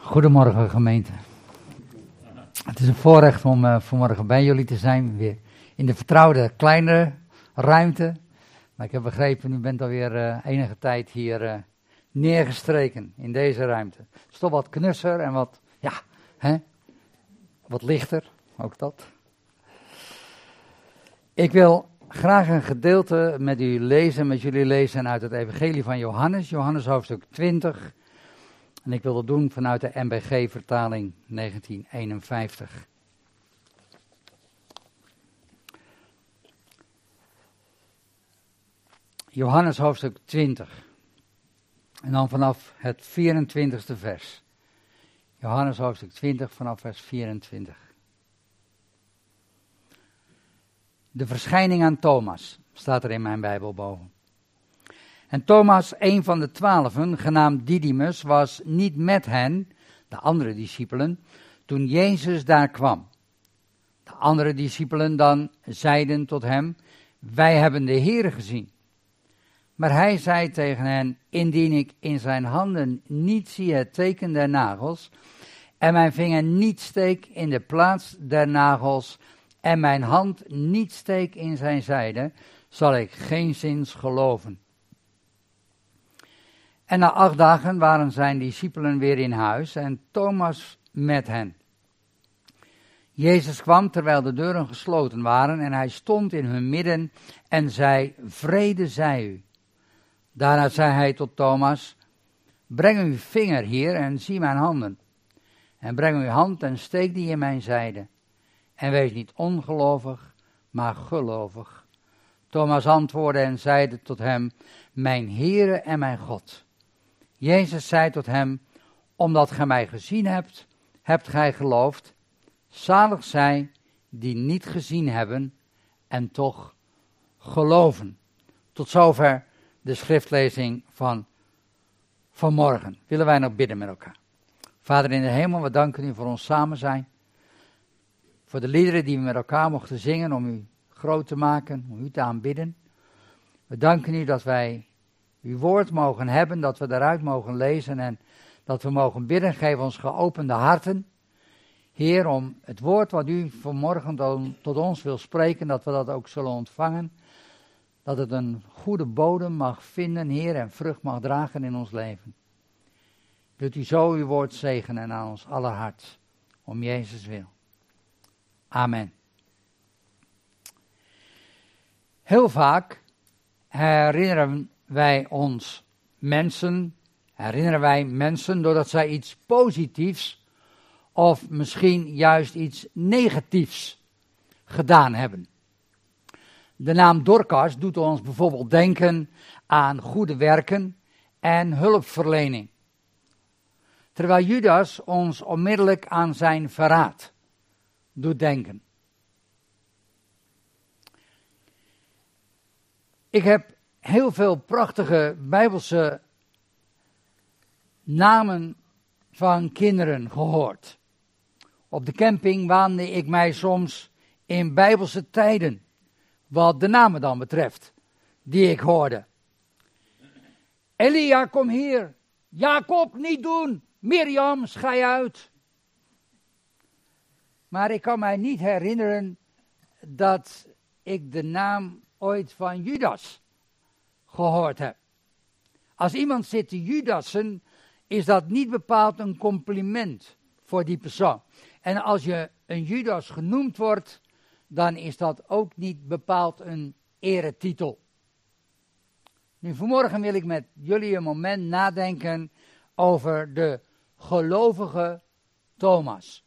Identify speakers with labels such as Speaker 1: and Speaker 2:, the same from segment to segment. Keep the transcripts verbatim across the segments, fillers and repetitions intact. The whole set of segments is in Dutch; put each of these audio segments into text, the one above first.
Speaker 1: Goedemorgen gemeente. Het is een voorrecht om uh, vanmorgen bij jullie te zijn, weer in de vertrouwde kleine ruimte. Maar ik heb begrepen, u bent alweer uh, enige tijd hier uh, neergestreken in deze ruimte. Het is toch wat knusser en wat, ja, hè, wat lichter, ook dat. Ik wil graag een gedeelte met u lezen, met jullie lezen uit het evangelie van Johannes, Johannes hoofdstuk twintig. En ik wil dat doen vanuit de N B G-vertaling negentien eenenvijftig. Johannes hoofdstuk twintig. En dan vanaf het vierentwintigste vers. Johannes hoofdstuk twintig vanaf vers vierentwintig. De verschijning aan Thomas, staat er in mijn Bijbel boven. En Thomas, een van de twaalfen, genaamd Didymus, was niet met hen, de andere discipelen, toen Jezus daar kwam. De andere discipelen dan zeiden tot hem, wij hebben de Heere gezien. Maar hij zei tegen hen, indien ik in zijn handen niet zie het teken der nagels, en mijn vinger niet steek in de plaats der nagels, en mijn hand niet steek in zijn zijde, zal ik geenszins geloven. En na acht dagen waren zijn discipelen weer in huis en Thomas met hen. Jezus kwam terwijl de deuren gesloten waren en hij stond in hun midden en zei, vrede zij u. Daarna zei hij tot Thomas, breng uw vinger hier en zie mijn handen. En breng uw hand en steek die in mijn zijde. En wees niet ongelovig, maar gelovig. Thomas antwoordde en zeide tot hem, mijn Heere en mijn God. Jezus zei tot hem, omdat gij mij gezien hebt, hebt gij geloofd. Zalig zij die niet gezien hebben en toch geloven. Tot zover de schriftlezing van vanmorgen. Willen wij nog bidden met elkaar. Vader in de hemel, we danken u voor ons samen zijn. Voor de liederen die we met elkaar mochten zingen om u groot te maken, om u te aanbidden. We danken u dat wij uw woord mogen hebben, dat we daaruit mogen lezen en dat we mogen bidden. Geef ons geopende harten, Heer, om het woord wat u vanmorgen tot ons wil spreken, dat we dat ook zullen ontvangen. Dat het een goede bodem mag vinden, Heer, en vrucht mag dragen in ons leven. Wilt u zo uw woord zegenen aan ons aller hart, om Jezus wil. Amen. Heel vaak herinneren wij ons mensen, herinneren wij mensen doordat zij iets positiefs of misschien juist iets negatiefs gedaan hebben. De naam Dorcas doet ons bijvoorbeeld denken aan goede werken en hulpverlening. Terwijl Judas ons onmiddellijk aan zijn verraad doet denken. Ik heb heel veel prachtige Bijbelse namen van kinderen gehoord. Op de camping waande ik mij soms in Bijbelse tijden, wat de namen dan betreft, die ik hoorde. Elia, kom hier. Jacob, niet doen. Mirjam, schei uit. Maar ik kan mij niet herinneren dat ik de naam ooit van Judas gehoord heb. Als iemand zit te Judassen, is dat niet bepaald een compliment voor die persoon. En als je een Judas genoemd wordt, dan is dat ook niet bepaald een eretitel. Nu, vanmorgen wil ik met jullie een moment nadenken over de gelovige Thomas.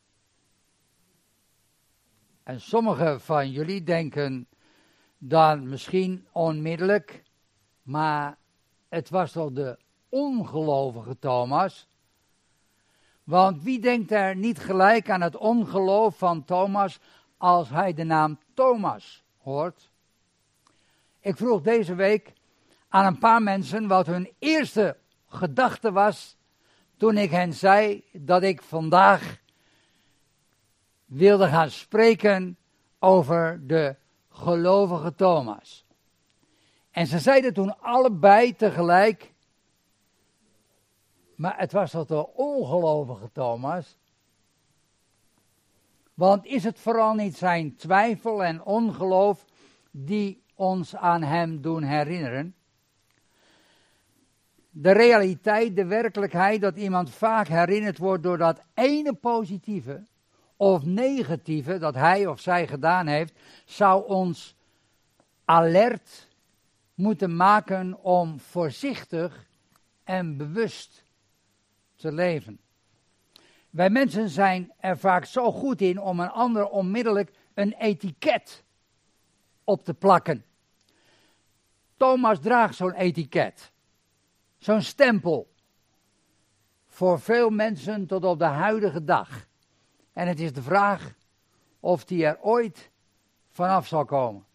Speaker 1: En sommigen van jullie denken dan misschien onmiddellijk, maar het was toch de ongelovige Thomas? Want wie denkt er niet gelijk aan het ongeloof van Thomas als hij de naam Thomas hoort? Ik vroeg deze week aan een paar mensen wat hun eerste gedachte was toen ik hen zei dat ik vandaag wilde gaan spreken over de gelovige Thomas. En ze zeiden toen allebei tegelijk, Maar het was tot de ongelovige Thomas. Want is het vooral niet zijn twijfel en ongeloof die ons aan hem doen herinneren? De realiteit, de werkelijkheid dat iemand vaak herinnerd wordt door dat ene positieve of negatieve dat hij of zij gedaan heeft, zou ons alert moeten maken om voorzichtig en bewust te leven. Wij mensen zijn er vaak zo goed in om een ander onmiddellijk een etiket op te plakken. Thomas draagt zo'n etiket, zo'n stempel, voor veel mensen tot op de huidige dag. En het is de vraag of die er ooit vanaf zal komen.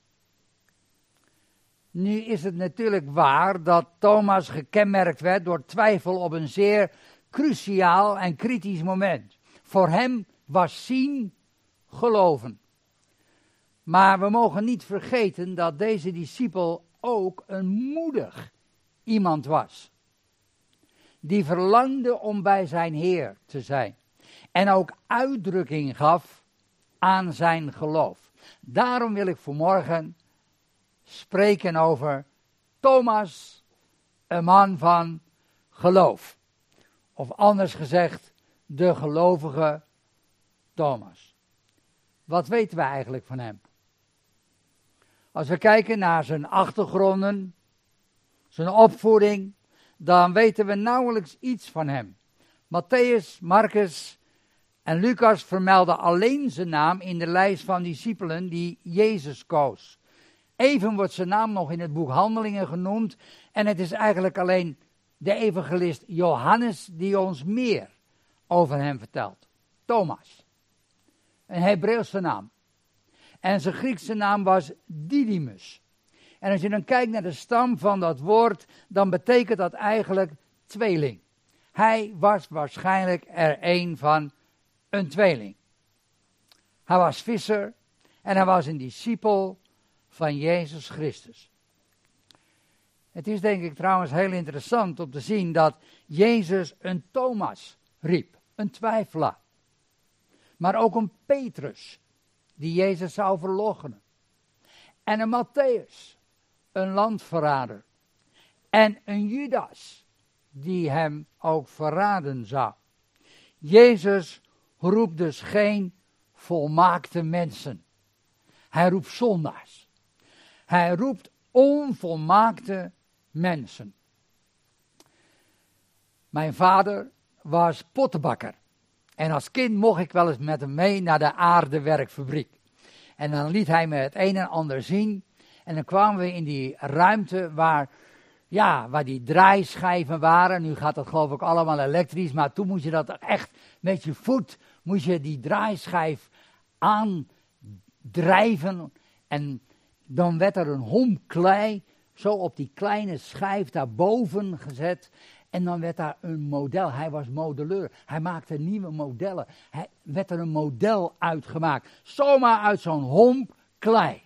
Speaker 1: Nu is het natuurlijk waar dat Thomas gekenmerkt werd door twijfel op een zeer cruciaal en kritisch moment. Voor hem was zien geloven. Maar we mogen niet vergeten dat deze discipel ook een moedig iemand was. Die verlangde om bij zijn Heer te zijn. En ook uitdrukking gaf aan zijn geloof. Daarom wil ik vanmorgen spreken over Thomas, een man van geloof. Of anders gezegd, de gelovige Thomas. Wat weten we eigenlijk van hem? Als we kijken naar zijn achtergronden, zijn opvoeding, dan weten we nauwelijks iets van hem. Matthäus, Marcus en Lucas vermelden alleen zijn naam in de lijst van discipelen die Jezus koos. Even wordt zijn naam nog in het boek Handelingen genoemd en het is eigenlijk alleen de evangelist Johannes die ons meer over hem vertelt. Thomas, een Hebreeuwse naam. En zijn Griekse naam was Didymus. En als je dan kijkt naar de stam van dat woord, dan betekent dat eigenlijk tweeling. Hij was waarschijnlijk er een van een tweeling. Hij was visser en hij was een discipel van Jezus Christus. Het is denk ik trouwens heel interessant om te zien dat Jezus een Thomas riep, een twijfelaar. Maar ook een Petrus, die Jezus zou verloochenen. En een Matthäus, een landverrader. En een Judas, die hem ook verraden zou. Jezus roept dus geen volmaakte mensen. Hij roept zondaars. Hij roept onvolmaakte mensen. Mijn vader was pottenbakker. En als kind mocht ik wel eens met hem mee naar de aardewerkfabriek. En dan liet hij me het een en ander zien. En dan kwamen we in die ruimte waar, ja, waar die draaischijven waren. Nu gaat dat geloof ik allemaal elektrisch. Maar toen moest je dat echt met je voet, moest je die draaischijf aandrijven. En dan werd er een homp klei zo op die kleine schijf daarboven gezet. En dan werd daar een model. Hij was modelleur. Hij maakte nieuwe modellen. Hij werd er een model uitgemaakt. Zomaar uit zo'n homp klei.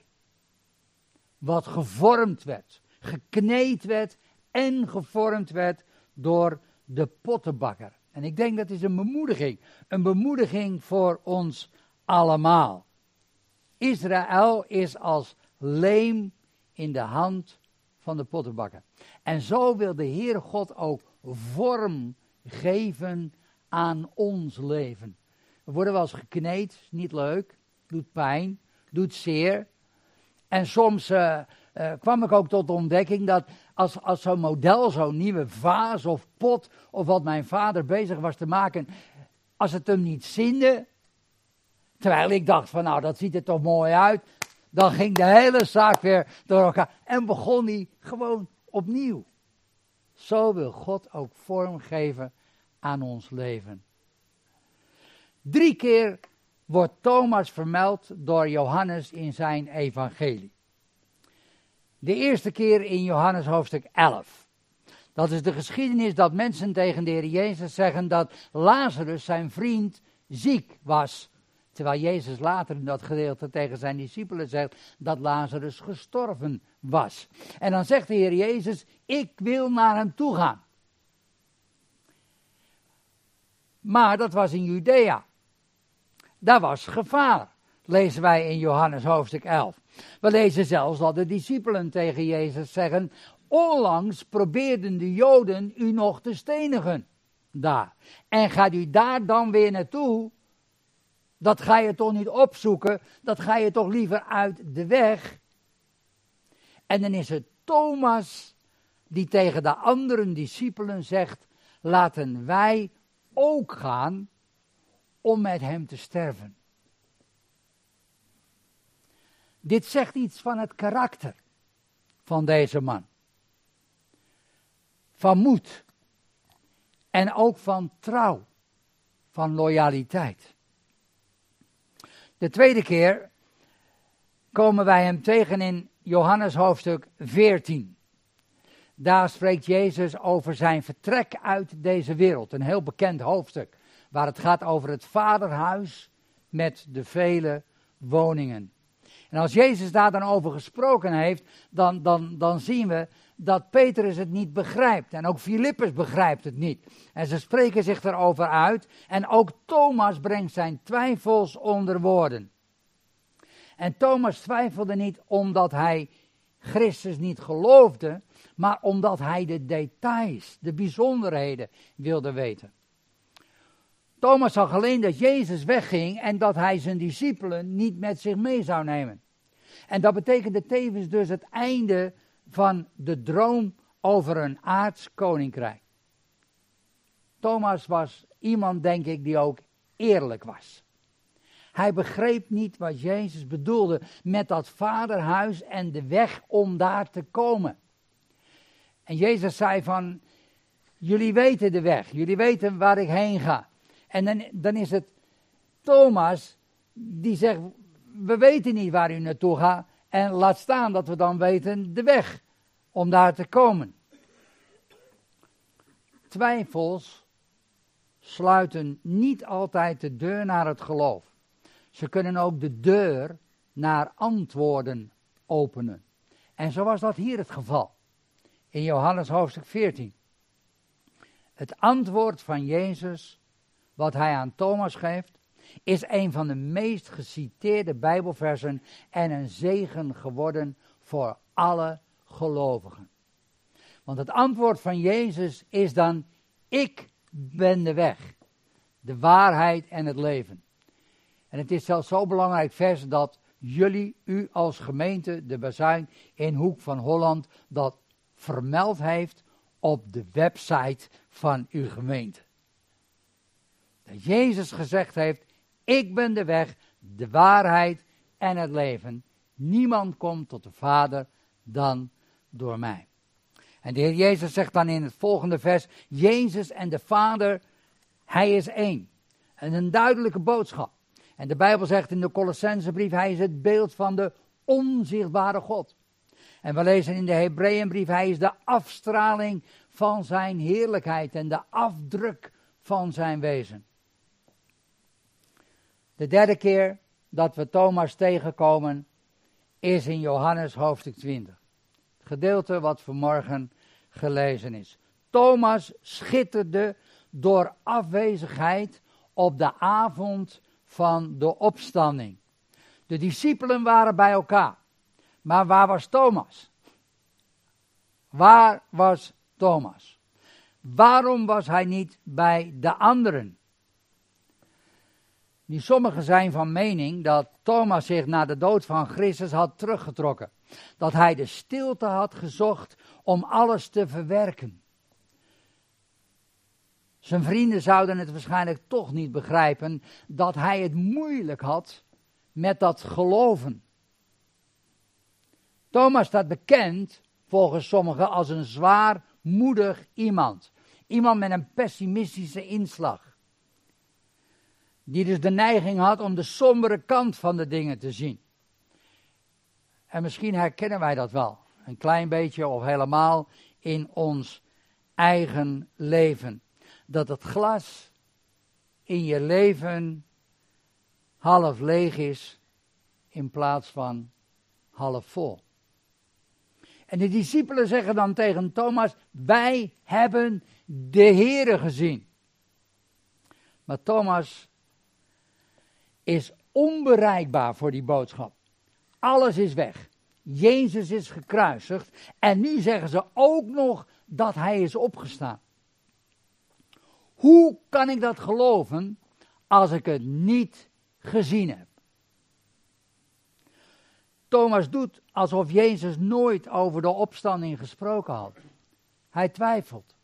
Speaker 1: Wat gevormd werd. Gekneed werd en gevormd werd door de pottenbakker. En ik denk dat is een bemoediging. Een bemoediging voor ons allemaal. Israël is als leem in de hand van de pottenbakker. En zo wil de Heere God ook vorm geven aan ons leven. We worden wel eens gekneed, is niet leuk, doet pijn, doet zeer. En soms uh, uh, kwam ik ook tot de ontdekking dat als, als zo'n model, zo'n nieuwe vaas of pot, of wat mijn vader bezig was te maken, als het hem niet zinde, terwijl ik dacht van nou dat ziet er toch mooi uit, dan ging de hele zaak weer door elkaar en begon hij gewoon opnieuw. Zo wil God ook vorm geven aan ons leven. Drie keer wordt Thomas vermeld door Johannes in zijn evangelie. De eerste keer in Johannes hoofdstuk elf. Dat is de geschiedenis dat mensen tegen de Heer Jezus zeggen dat Lazarus, zijn vriend, ziek was. Terwijl Jezus later in dat gedeelte tegen zijn discipelen zegt dat Lazarus gestorven was. En dan zegt de Heer Jezus, ik wil naar hem toe gaan. Maar dat was in Judea. Daar was gevaar, lezen wij in Johannes hoofdstuk elf. We lezen zelfs dat de discipelen tegen Jezus zeggen: onlangs probeerden de Joden u nog te stenigen daar. En gaat u daar dan weer naartoe? Dat ga je toch niet opzoeken? Dat ga je toch liever uit de weg? En dan is het Thomas die tegen de andere discipelen zegt: laten wij ook gaan om met hem te sterven. Dit zegt iets van het karakter van deze man. Van moed. En ook van trouw. Van loyaliteit. De tweede keer komen wij hem tegen in Johannes hoofdstuk veertien. Daar spreekt Jezus over zijn vertrek uit deze wereld. Een heel bekend hoofdstuk. Waar het gaat over het vaderhuis met de vele woningen. En als Jezus daar dan over gesproken heeft, dan, dan, dan zien we dat Petrus het niet begrijpt. En ook Filippus begrijpt het niet. En ze spreken zich erover uit. En ook Thomas brengt zijn twijfels onder woorden. En Thomas twijfelde niet omdat hij Christus niet geloofde, maar omdat hij de details, de bijzonderheden wilde weten. Thomas zag alleen dat Jezus wegging en dat hij zijn discipelen niet met zich mee zou nemen. En dat betekende tevens dus het einde van de droom over een aards koninkrijk. Thomas was iemand, denk ik, die ook eerlijk was. Hij begreep niet wat Jezus bedoelde met dat vaderhuis en de weg om daar te komen. En Jezus zei van, jullie weten de weg, jullie weten waar ik heen ga. En dan, dan is het Thomas die zegt, we weten niet waar u naartoe gaat. En laat staan dat we dan weten de weg om daar te komen. Twijfels sluiten niet altijd de deur naar het geloof. Ze kunnen ook de deur naar antwoorden openen. En zo was dat hier het geval. In Johannes hoofdstuk veertien. Het antwoord van Jezus, wat hij aan Thomas geeft, is een van de meest geciteerde Bijbelversen en een zegen geworden voor alle gelovigen. Want het antwoord van Jezus is dan, ik ben de weg, de waarheid en het leven. En het is zelfs zo belangrijk vers dat jullie, u als gemeente, de Bazuin in Hoek van Holland, dat vermeld heeft op de website van uw gemeente. Dat Jezus gezegd heeft, ik ben de weg, de waarheid en het leven. Niemand komt tot de Vader dan door mij. En de Heer Jezus zegt dan in het volgende vers, Jezus en de Vader, hij is één. En een duidelijke boodschap. En de Bijbel zegt in de Colossensebrief, hij is het beeld van de onzichtbare God. En we lezen in de Hebreeënbrief, hij is de afstraling van zijn heerlijkheid en de afdruk van zijn wezen. De derde keer dat we Thomas tegenkomen is in Johannes hoofdstuk twintig. Het gedeelte wat vanmorgen gelezen is. Thomas schitterde door afwezigheid op de avond van de opstanding. De discipelen waren bij elkaar. Maar waar was Thomas? Waar was Thomas? Waarom was hij niet bij de anderen? Die sommigen zijn van mening dat Thomas zich na de dood van Christus had teruggetrokken. Dat hij de stilte had gezocht om alles te verwerken. Zijn vrienden zouden het waarschijnlijk toch niet begrijpen dat hij het moeilijk had met dat geloven. Thomas staat bekend, volgens sommigen, als een zwaarmoedig iemand. Iemand met een pessimistische inslag. Die dus de neiging had om de sombere kant van de dingen te zien. En misschien herkennen wij dat wel. Een klein beetje of helemaal in ons eigen leven. Dat het glas in je leven half leeg is in plaats van half vol. En de discipelen zeggen dan tegen Thomas, wij hebben de Heere gezien. Maar Thomas is onbereikbaar voor die boodschap. Alles is weg. Jezus is gekruisigd. En nu zeggen ze ook nog dat hij is opgestaan. Hoe kan ik dat geloven als ik het niet gezien heb? Thomas doet alsof Jezus nooit over de opstanding gesproken had. Hij twijfelt.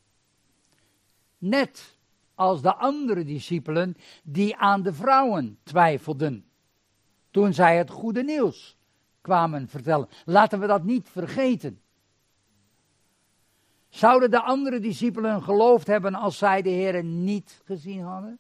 Speaker 1: Net als de andere discipelen die aan de vrouwen twijfelden. Toen zij het goede nieuws kwamen vertellen. Laten we dat niet vergeten. Zouden de andere discipelen geloofd hebben als zij de Heer niet gezien hadden?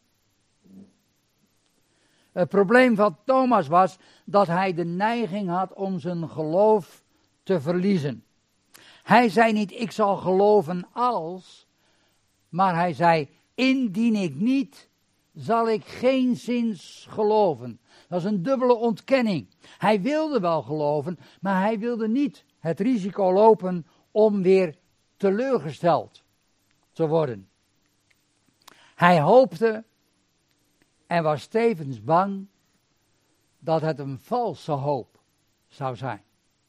Speaker 1: Het probleem van Thomas was dat hij de neiging had om zijn geloof te verliezen. Hij zei niet, ik zal geloven als, maar hij zei, indien ik niet, zal ik geen zins geloven. Dat is een dubbele ontkenning. Hij wilde wel geloven, maar hij wilde niet het risico lopen om weer teleurgesteld te worden. Hij hoopte en was tevens bang dat het een valse hoop zou zijn.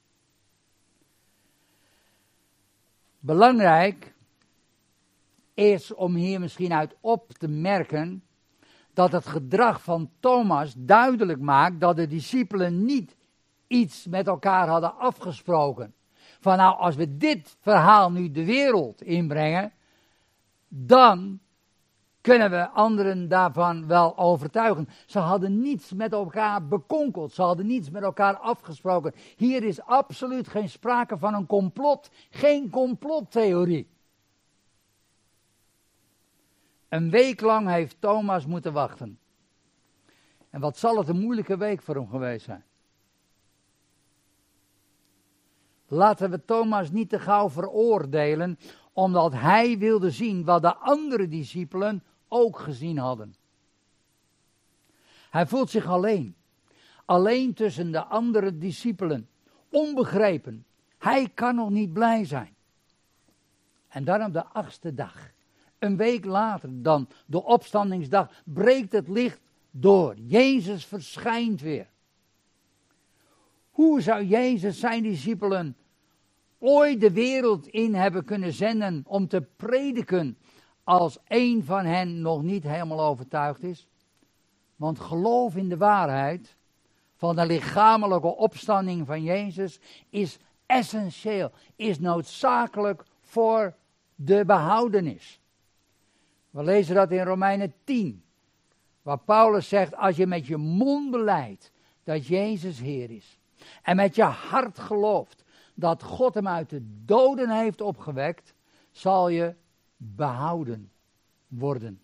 Speaker 1: Belangrijk is om hier misschien uit op te merken dat het gedrag van Thomas duidelijk maakt dat de discipelen niet iets met elkaar hadden afgesproken. Van nou, als we dit verhaal nu de wereld inbrengen, dan kunnen we anderen daarvan wel overtuigen. Ze hadden niets met elkaar bekonkeld, ze hadden niets met elkaar afgesproken. Hier is absoluut geen sprake van een complot, geen complottheorie. Een week lang heeft Thomas moeten wachten. En wat zal het een moeilijke week voor hem geweest zijn. Laten we Thomas niet te gauw veroordelen, omdat hij wilde zien wat de andere discipelen ook gezien hadden. Hij voelt zich alleen. Alleen tussen de andere discipelen. Onbegrepen. Hij kan nog niet blij zijn. En dan op de achtste dag. Een week later dan de opstandingsdag breekt het licht door. Jezus verschijnt weer. Hoe zou Jezus zijn discipelen ooit de wereld in hebben kunnen zenden om te prediken als één van hen nog niet helemaal overtuigd is? Want geloof in de waarheid van de lichamelijke opstanding van Jezus is essentieel, is noodzakelijk voor de behoudenis. We lezen dat in Romeinen tien, waar Paulus zegt, als je met je mond belijdt dat Jezus Heer is, en met je hart gelooft dat God hem uit de doden heeft opgewekt, zal je behouden worden.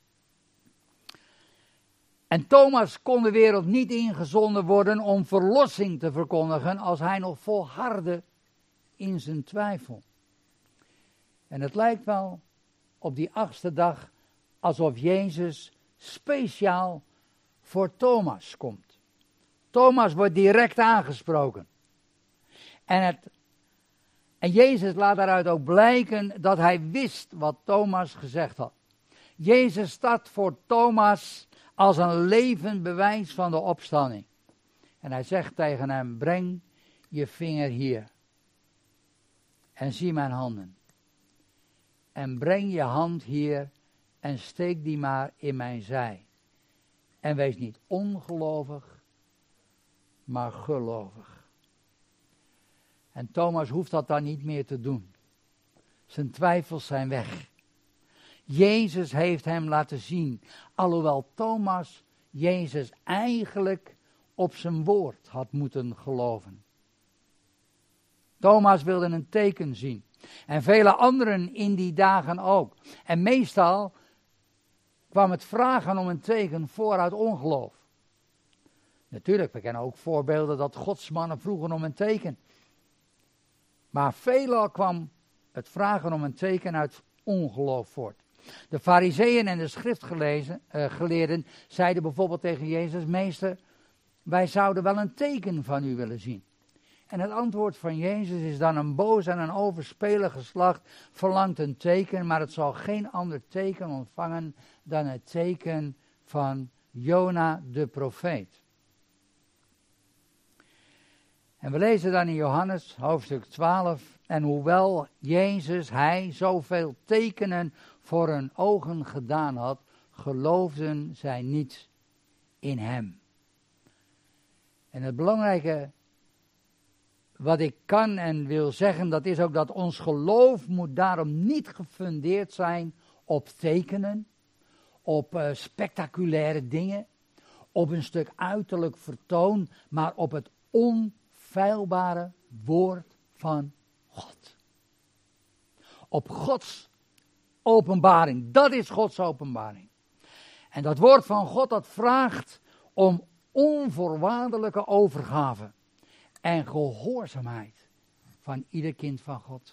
Speaker 1: En Thomas kon de wereld niet ingezonden worden om verlossing te verkondigen als hij nog volhardde in zijn twijfel. En het lijkt wel op die achtste dag alsof Jezus speciaal voor Thomas komt. Thomas wordt direct aangesproken. En, het, en Jezus laat daaruit ook blijken dat hij wist wat Thomas gezegd had. Jezus staat voor Thomas als een levend bewijs van de opstanding. En hij zegt tegen hem, breng je vinger hier. En zie mijn handen. En breng je hand hier en steek die maar in mijn zij. En wees niet ongelovig, maar gelovig. En Thomas hoeft dat dan niet meer te doen. Zijn twijfels zijn weg. Jezus heeft hem laten zien, alhoewel Thomas Jezus eigenlijk op zijn woord had moeten geloven. Thomas wilde een teken zien. En vele anderen in die dagen ook. En meestal kwam het vragen om een teken vooruit ongeloof. Natuurlijk, we kennen ook voorbeelden dat godsmannen vroegen om een teken. Maar veelal kwam het vragen om een teken uit ongeloof voort. De farizeeën en de schriftgeleerden uh, zeiden bijvoorbeeld tegen Jezus, meester, wij zouden wel een teken van u willen zien. En het antwoord van Jezus is dan: een boos en een overspelig geslacht verlangt een teken, maar het zal geen ander teken ontvangen dan het teken van Jona de profeet. En we lezen dan in Johannes hoofdstuk twaalf, en hoewel Jezus, hij, zoveel tekenen voor hun ogen gedaan had, geloofden zij niet in hem. En het belangrijke wat ik kan en wil zeggen, dat is ook dat ons geloof moet daarom niet gefundeerd zijn op tekenen, op uh, spectaculaire dingen, op een stuk uiterlijk vertoon, maar op het onfeilbare woord van God. Op Gods openbaring, dat is Gods openbaring. En dat woord van God, dat vraagt om onvoorwaardelijke overgave en gehoorzaamheid van ieder kind van God.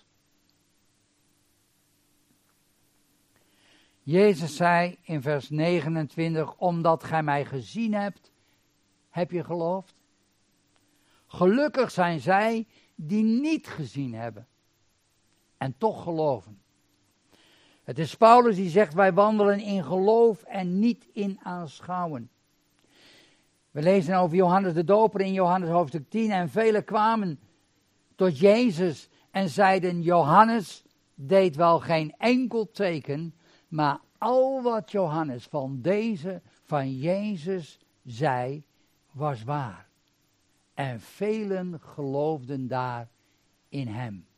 Speaker 1: Jezus zei in vers negenentwintig, omdat gij mij gezien hebt, heb je geloofd? Gelukkig zijn zij die niet gezien hebben en toch geloven. Het is Paulus die zegt, wij wandelen in geloof en niet in aanschouwen. We lezen over Johannes de Doper in Johannes hoofdstuk tien. En velen kwamen tot Jezus en zeiden, Johannes deed wel geen enkel teken, maar al wat Johannes van deze, van Jezus zei, was waar. En velen geloofden daar in hem.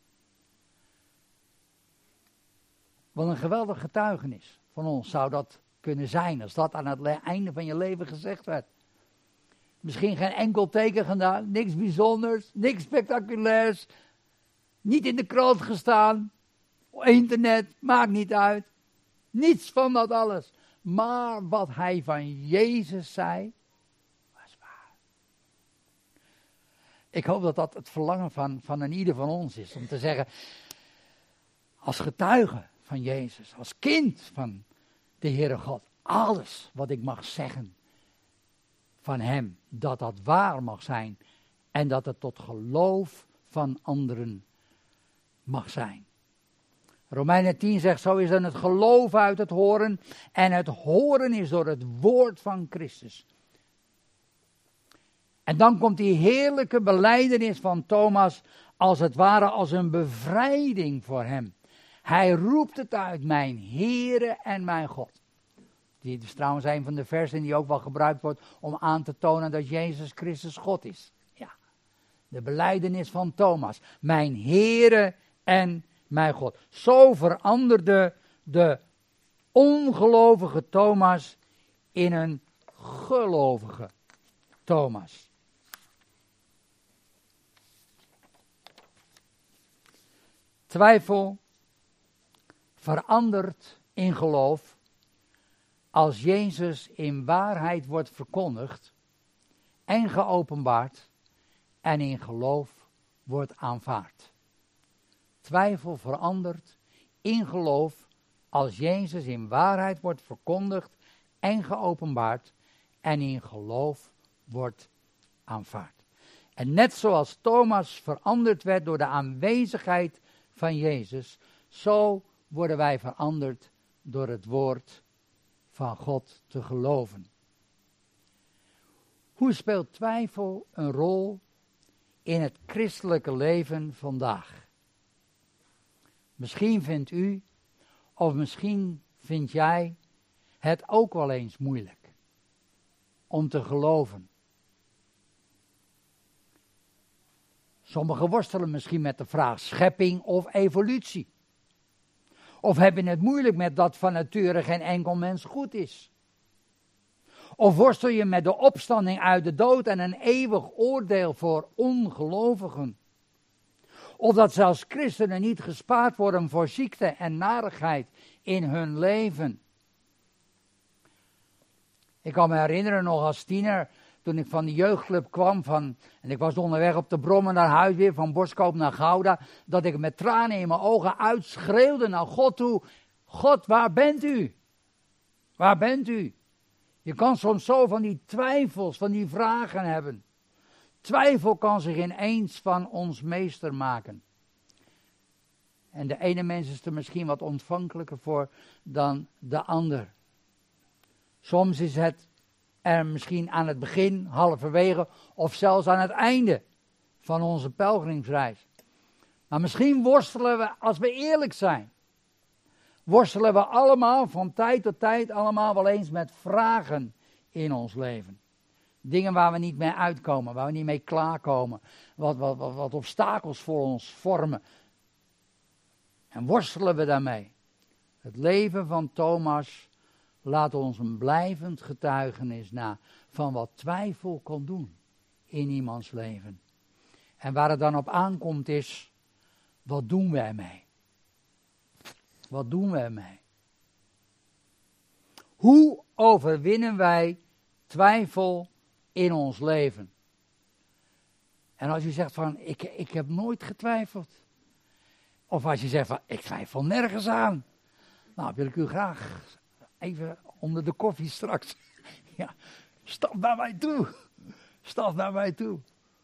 Speaker 1: Wat een geweldig getuigenis van ons zou dat kunnen zijn, als dat aan het le- einde van je leven gezegd werd. Misschien geen enkel teken gedaan, niks bijzonders, niks spectaculairs, niet in de krant gestaan, internet, maakt niet uit. Niets van dat alles. Maar wat hij van Jezus zei, was waar. Ik hoop dat dat het verlangen van, van een ieder van ons is, om te zeggen, als getuige van Jezus, als kind van de Heere God, alles wat ik mag zeggen van hem, dat dat waar mag zijn en dat het tot geloof van anderen mag zijn. Romeinen tien zegt, zo is dan het geloof uit het horen en het horen is door het woord van Christus. En dan komt die heerlijke belijdenis van Thomas als het ware als een bevrijding voor hem. Hij roept het uit, mijn Heere en mijn God. Dit is trouwens een van de versen die ook wel gebruikt wordt om aan te tonen dat Jezus Christus God is. Ja, de belijdenis van Thomas. Mijn Heere en mijn God. Zo veranderde de ongelovige Thomas in een gelovige Thomas. Twijfel verandert in geloof als Jezus in waarheid wordt verkondigd en geopenbaard en in geloof wordt aanvaard. Twijfel verandert in geloof als Jezus in waarheid wordt verkondigd en geopenbaard en in geloof wordt aanvaard. En net zoals Thomas veranderd werd door de aanwezigheid van Jezus, zo worden wij veranderd door het woord van God te geloven. Hoe speelt twijfel een rol in het christelijke leven vandaag? Misschien vindt u, of misschien vind jij het ook wel eens moeilijk om te geloven. Sommigen worstelen misschien met de vraag schepping of evolutie. Of hebben het moeilijk met dat van nature geen enkel mens goed is. Of worstel je met de opstanding uit de dood en een eeuwig oordeel voor ongelovigen. Of dat zelfs christenen niet gespaard worden voor ziekte en narigheid in hun leven. Ik kan me herinneren nog als tiener, toen ik van de jeugdclub kwam, van, en ik was onderweg op de brommen naar huis weer, van Boskoop naar Gouda, dat ik met tranen in mijn ogen uitschreeuwde naar God toe, God, waar bent u? Waar bent u? Je kan soms zo van die twijfels, van die vragen hebben. Twijfel kan zich ineens van ons meester maken. En de ene mens is er misschien wat ontvankelijker voor dan de ander. Soms is het er misschien aan het begin, halverwege of zelfs aan het einde van onze pelgrimsreis. Maar misschien worstelen we, als we eerlijk zijn, worstelen we allemaal van tijd tot tijd allemaal wel eens met vragen in ons leven. Dingen waar we niet mee uitkomen, waar we niet mee klaarkomen, wat, wat, wat, wat obstakels voor ons vormen. En worstelen we daarmee. Het leven van Thomas laat ons een blijvend getuigenis na van wat twijfel kan doen in iemands leven. En waar het dan op aankomt is, wat doen we ermee? Wat doen we ermee? Hoe overwinnen wij twijfel in ons leven? En als je zegt van, ik, ik heb nooit getwijfeld. Of als je zegt van, ik twijfel nergens aan. Nou, wil ik u graag even onder de koffie straks. Ja, stap naar mij toe. Stap naar mij toe.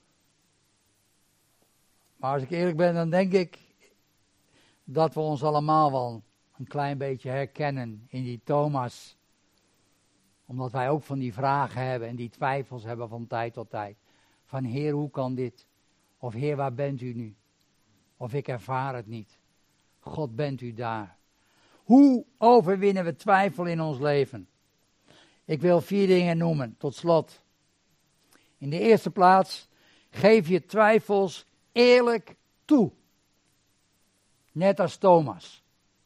Speaker 1: Maar als ik eerlijk ben, dan denk ik dat we ons allemaal wel een klein beetje herkennen in die Thomas. Omdat wij ook van die vragen hebben en die twijfels hebben van tijd tot tijd. Van Heer, hoe kan dit? Of Heer, waar bent u nu? Of ik ervaar het niet. God, bent u daar? Hoe overwinnen we twijfel in ons leven? Ik wil vier dingen noemen, tot slot. In de eerste plaats, geef je twijfels eerlijk toe. Net als Thomas.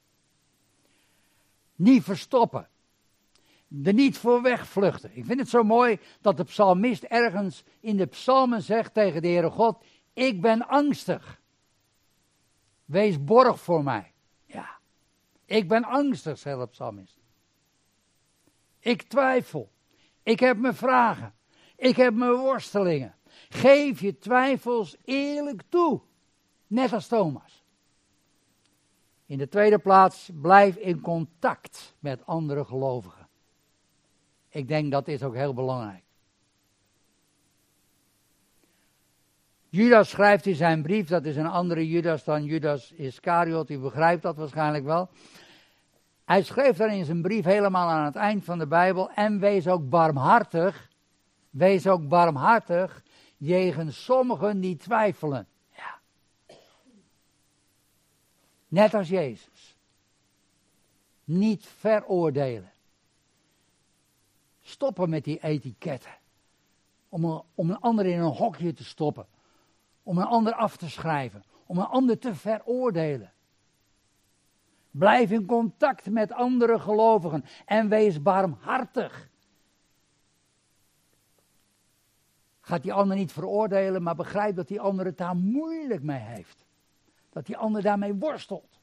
Speaker 1: Niet verstoppen. Er niet voor wegvluchten. Ik vind het zo mooi dat de psalmist ergens in de psalmen zegt tegen de Heere God, ik ben angstig. Wees borg voor mij. Ja, ik ben angstig, zegt de psalmist. Ik twijfel. Ik heb mijn vragen. Ik heb mijn worstelingen. Geef je twijfels eerlijk toe. Net als Thomas. In de tweede plaats, blijf in contact met andere gelovigen. Ik denk dat is ook heel belangrijk. Judas schrijft in zijn brief, dat is een andere Judas dan Judas Iscariot, u begrijpt dat waarschijnlijk wel. Hij schreef dan in zijn brief helemaal aan het eind van de Bijbel, en wees ook barmhartig, wees ook barmhartig jegens sommigen die twijfelen. Ja. Net als Jezus. Niet veroordelen. Stoppen met die etiketten. Om een, om een ander in een hokje te stoppen. Om een ander af te schrijven. Om een ander te veroordelen. Blijf in contact met andere gelovigen. En wees barmhartig. Gaat die ander niet veroordelen, maar begrijp dat die ander het daar moeilijk mee heeft. Dat die ander daarmee worstelt.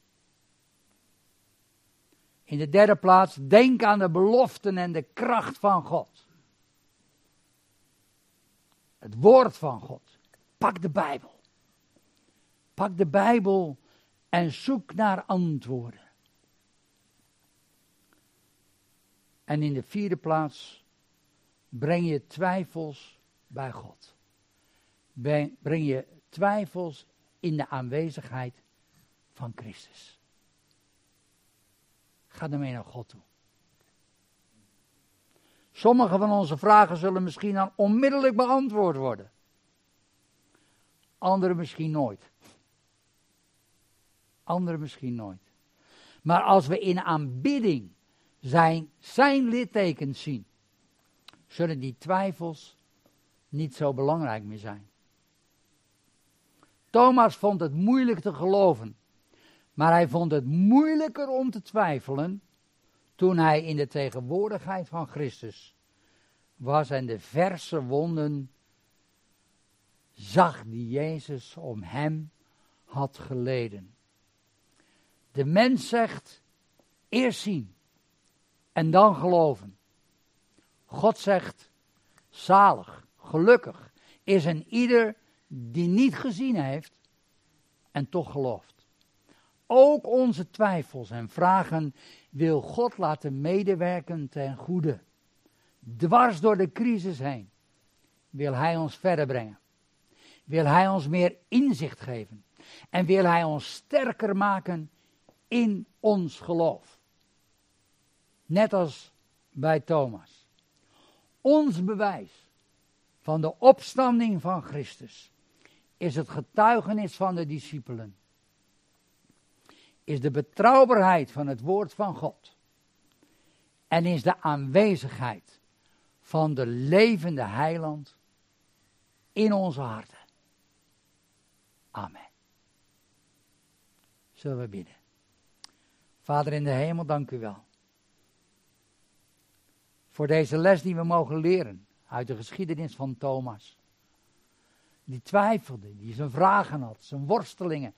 Speaker 1: In de derde plaats, denk aan de beloften en de kracht van God. Het woord van God. Pak de Bijbel. Pak de Bijbel en zoek naar antwoorden. En in de vierde plaats, breng je twijfels bij God. Breng je twijfels in de aanwezigheid van Christus. Ga ermee naar God toe. Sommige van onze vragen zullen misschien dan onmiddellijk beantwoord worden. Andere misschien nooit. Andere misschien nooit. Maar als we in aanbidding zijn, zijn littekens zien, zullen die twijfels niet zo belangrijk meer zijn. Thomas vond het moeilijk te geloven. Maar hij vond het moeilijker om te twijfelen toen hij in de tegenwoordigheid van Christus was en de verse wonden zag die Jezus om hem had geleden. De mens zegt, eerst zien en dan geloven. God zegt, zalig, gelukkig is een ieder die niet gezien heeft en toch gelooft. Ook onze twijfels en vragen wil God laten medewerken ten goede. Dwars door de crisis heen. wil Hij ons verder brengen. Wil Hij ons meer inzicht geven. En wil Hij ons sterker maken in ons geloof. Net als bij Thomas. Ons bewijs van de opstanding van Christus is het getuigenis van de discipelen. Is de betrouwbaarheid van het woord van God. En is de aanwezigheid van de levende heiland in onze harten. Amen. Zullen we bidden. Vader in de hemel, dank u wel. Voor deze les die we mogen leren uit de geschiedenis van Thomas. Die twijfelde, die zijn vragen had, zijn worstelingen.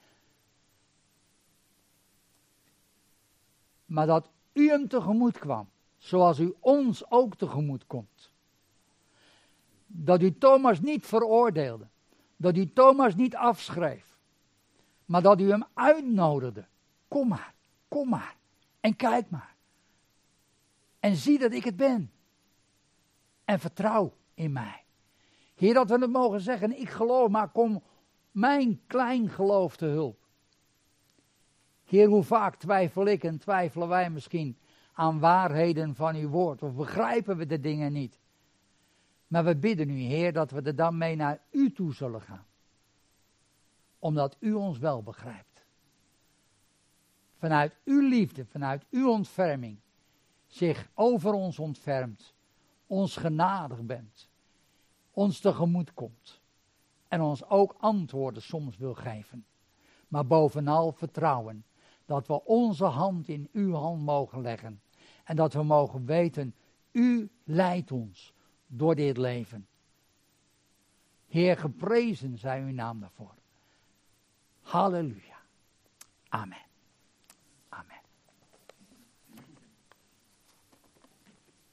Speaker 1: Maar dat u hem tegemoet kwam, zoals u ons ook tegemoet komt. Dat u Thomas niet veroordeelde, dat u Thomas niet afschreef, maar dat u hem uitnodigde. Kom maar, kom maar en kijk maar. En zie dat ik het ben. En vertrouw in mij. Heer, dat we het mogen zeggen, ik geloof, maar kom mijn klein geloof te hulp. Heer, hoe vaak twijfel ik en twijfelen wij misschien aan waarheden van uw woord. Of begrijpen we de dingen niet. Maar we bidden u, Heer, dat we er dan mee naar u toe zullen gaan. Omdat u ons wel begrijpt. Vanuit uw liefde, vanuit uw ontferming, zich over ons ontfermt. Ons genadig bent. Ons tegemoet komt. En ons ook antwoorden soms wil geven. Maar bovenal vertrouwen. Dat we onze hand in uw hand mogen leggen. En dat we mogen weten, u leidt ons door dit leven. Heer, geprezen zij uw naam daarvoor. Halleluja. Amen.